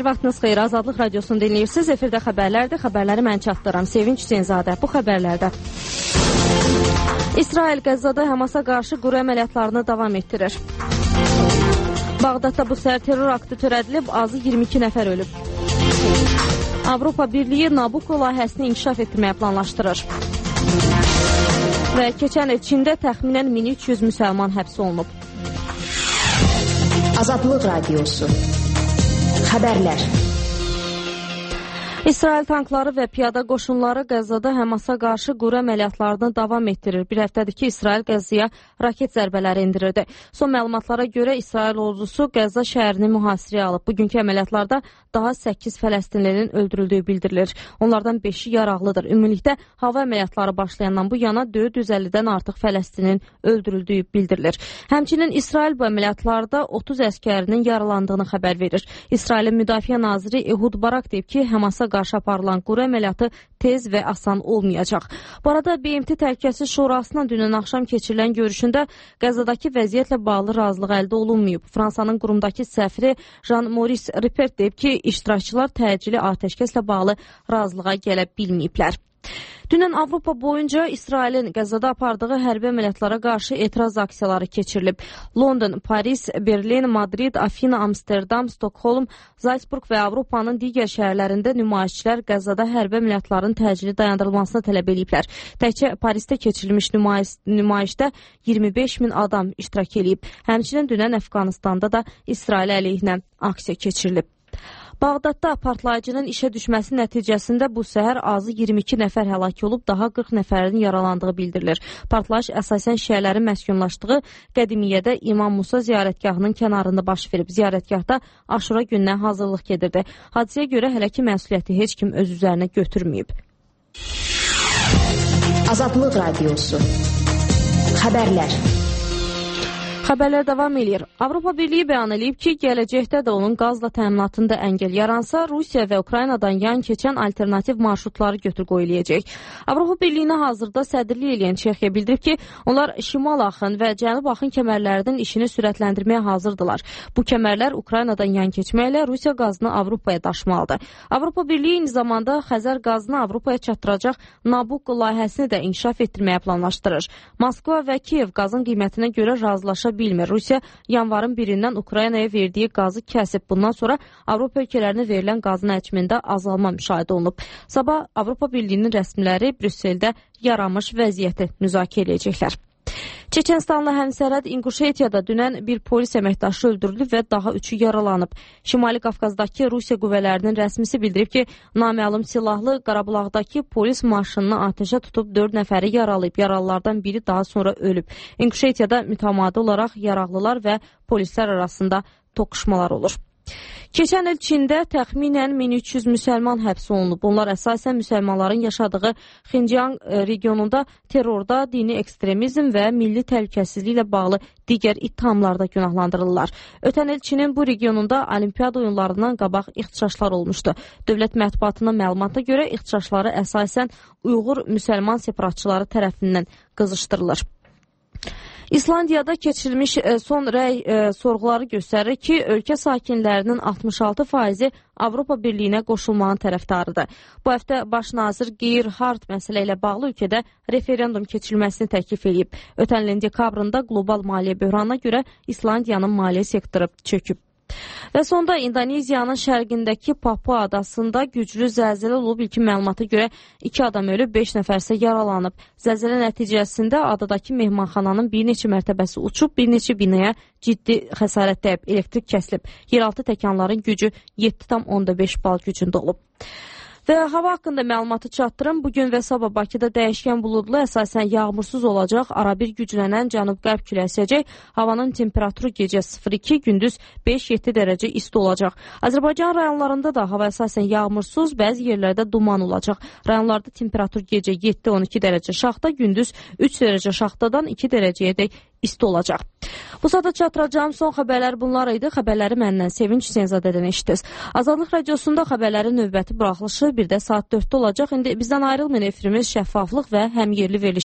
Hər vaxtınız xeyir, Azadlıq Radiosunu dinləyirsiniz. Efirdə xəbərlərdir. Xəbərləri mən çatdıram. Sevinç Hüseynzadə. Bu xəbərlərdə İsrail Qəzzada Həmasa qarşı quru əməliyyatlarını davam etdirir. Bağdadda bu səhər terror aktı törədilib, azı 22 nəfər ölüb. Avropa Birliyi Nabucco layihəsini inkişaf etdirməyə planlaşdırır. Və keçən il Çində təxminən 1300 müsəlman həbs olunub. Azadlıq Radiosu. Xəbərlər. İsrail tankları və piyada qoşunları Qəzzada Həmasa qarşı quru əməliyyatlarını davam etdirir. Bir həftədir ki, İsrail Qəzzaya raket zərbələri indirirdi. Son məlumatlara görə İsrail ordusu Qəzza şəhərini mühasirəyə alıb. Bugünkü əməliyyatlarda daha 8 Fələstinlinin öldürüldüyü bildirilir. Onlardan 5-i yaraqlıdır. Ümumilikdə hava əməliyyatları başlayandan bu yana 450-dən artıq Fələstinin öldürüldüyü bildirilir. Həmçinin İsrail bu əməliyyatlarda 30 əskərinin yaralandığını xəbər verir. İsrailin Müdafiə naziri Ehud Barak deyib ki, Həmasa qarşı aparılan quru əməliyyatı tez və asan olmayacaq. Bu arada BMT Təhlükəsizlik Şurasının dünən axşam keçirilən görüşündə Qəzzadakı vəziyyətlə bağlı razılıq əldə olunmayıb. Fransanın qurumdakı səfiri Jean-Maurice Ripert deyib ki, iştirakçılar təcili atəşkəslə bağlı razılığa gələ bilməyiblər. Dünən Avropa boyunca İsrailin Qəzzada apardığı hərbi əməliyyatlara qarşı etiraz aksiyaları keçirilib. London, Paris, Berlin, Madrid, Afina, Amsterdam, Stokholm, Zalsburg və Avropanın digər şəhərlərində nümayişçilər Qəzzada hərbi əməliyyatların təcili dayandırılmasını tələb ediblər. Təkcə Parisdə keçirilmiş nümayişdə 25 min adam iştirak edib. Həmçinin dünən Əfqanistanda da İsrail əleyhinə aksiya keçirilib. Bağdadda partlayıcının işə düşməsi nəticəsində bu səhər azı 22 nəfər həlak olub, daha 40 nəfərin yaralandığı bildirilir. Partlayış əsasən şiələrin məskunlaşdığı Qədimiyyədə İmam Musa ziyarətgahının kənarında baş verib. Ziyarətgahda Aşura gününə hazırlıq gedirdi. Hadisəyə görə hələ ki məsuliyyəti heç kim öz üzərinə götürməyib. Azadlıq Radiosu. Xəbərlər. Xəbərlər davam edir. Avropa Birliyi bəyan edib ki, gələcəkdə də onun qazla təminatında əngəl yaransa, Rusiya və Ukraynadan yan keçən alternativ marşrutları götür-qoy eləyəcək. Avropa Birliyinə hazırda sədrlik eləyən Çexiya bildirib ki, onlar Şimal axın və Cənub axın kəmərlərinin işini sürətləndirməyə hazırdılar. Bu kəmərlər Ukraynadan yan keçməklə Rusiya qazını Avropaya daşımalıdır. Avropa Birliyi eyni zamanda Xəzər qazını Avropaya çatdıracaq Nabucco layihəsini də inkişaf etdirməyə planlaşdırır. Moskva və Kiyev qazın qiymətinə görə razılaşa bilmir. Rusiya yanvarın 1-dən Ukraynaya verdiyi qazı kəsib. Bundan sonra Avropa ölkələrinə verilən qazın həcmində azalma müşahidə olunub. Sabah Avropa Birliyinin rəsmiləri Brüsseldə yaranmış vəziyyəti müzakirə edəcəklər. Çeçenistanla həmsərhəd İnquşetiyada dünən bir polis əməkdaşı öldürülüb və daha 3-ü yaralanıb. Şimali Qafqazdakı Rusiya qüvvələrinin rəsmisi bildirib ki, naməlum silahlı Qarabağdakı polis maşınını atəşə tutub 4 nəfəri yaralayıb. Yaralılardan biri daha sonra ölüb. İnquşetiyada mütəmadi olaraq yaraqlılar və polislər arasında toqquşmalar olur. Keçən il Çində təxminən 1300 müsəlman həbs olunub. Onlar əsasən müsəlmanların yaşadığı Xinjiang regionunda terrorda, dini ekstremizm və milli təhlükəsizliklə bağlı digər ittihamlarda günahlandırılırlar. Ötən il Çinin bu regionunda olimpiyada oyunlarından qabaq ixtişaşlar olmuşdu. Dövlət mətbuatının məlumatına görə ixtişaşları əsasən Uyğur müsəlman separatçıları tərəfindən qızışdırılır. İslandiyada keçirilmiş son rəy sorğuları göstərir ki, ölkə sakinlərinin 66%-i Avropa Birliyinə qoşulmağın tərəfdarıdır. Bu həftə baş nazir Geir Hart məsələ ilə bağlı ölkədə referendum keçirilməsini təklif edib. Ötən ilin dekabrında qlobal maliyyə böhranına görə İslandiyanın maliyyə sektoru çöküb. Və sonda İndoneziyanın şərqindəki Papua adasında güclü zəlzələ olub. İlkin məlumata görə 2 adam ölüb, 5 nəfər isə yaralanıb. Zəlzələ nəticəsində adadakı mehmanxananın bir neçə mərtəbəsi uçub, bir neçə binaya ciddi xəsarət dəyib, elektrik kəsilib. Yeraltı təkanların gücü 7,5 bal gücündə olub. Və hava haqqında məlumatı çatdırım. Bugün və sabah Bakıda dəyişkən buludlu, əsasən yağmursuz olacaq. Arabir güclənən cənub-qərb küləyi əsəcək. Havanın temperaturu gecə 0-2, gündüz 5-7 dərəcə isti olacaq. Azərbaycan rayonlarında da hava əsasən yağmursuz, bəzi yerlərdə duman olacaq. Rayonlarda temperatur gecə 7-12 dərəcə şaxta, gündüz 3 dərəcə şaxtadan 2 dərəcəyə dək isti olacaq. Bu saata çatdıracağım son xəbərlər bunlar idi. Xəbərləri məndən Sevinç Hüseynzadədən eşitdiniz. Azadlıq Radiosunda xəbərlərin növbəti buraxılışı bir də saat 4-də olacaq. İndi bizdən ayrılmayın, efirimiz şəffaflıq və həmyerli verilişi